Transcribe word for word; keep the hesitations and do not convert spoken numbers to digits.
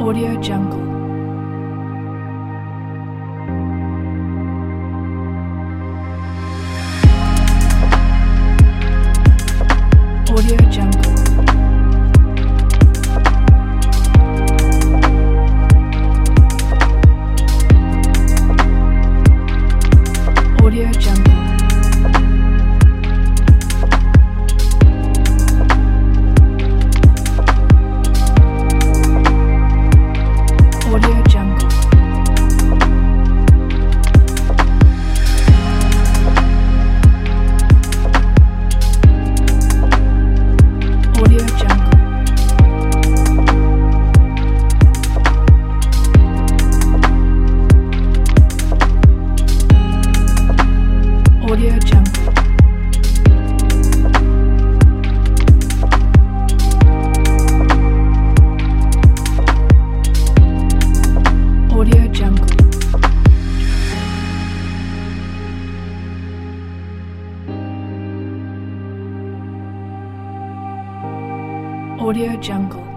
Audio Jungle. Audio Jungle. Audio Jungle. Audio Jungle. Audio Jungle. Audio Jungle. Audio Jungle. Audio Jungle.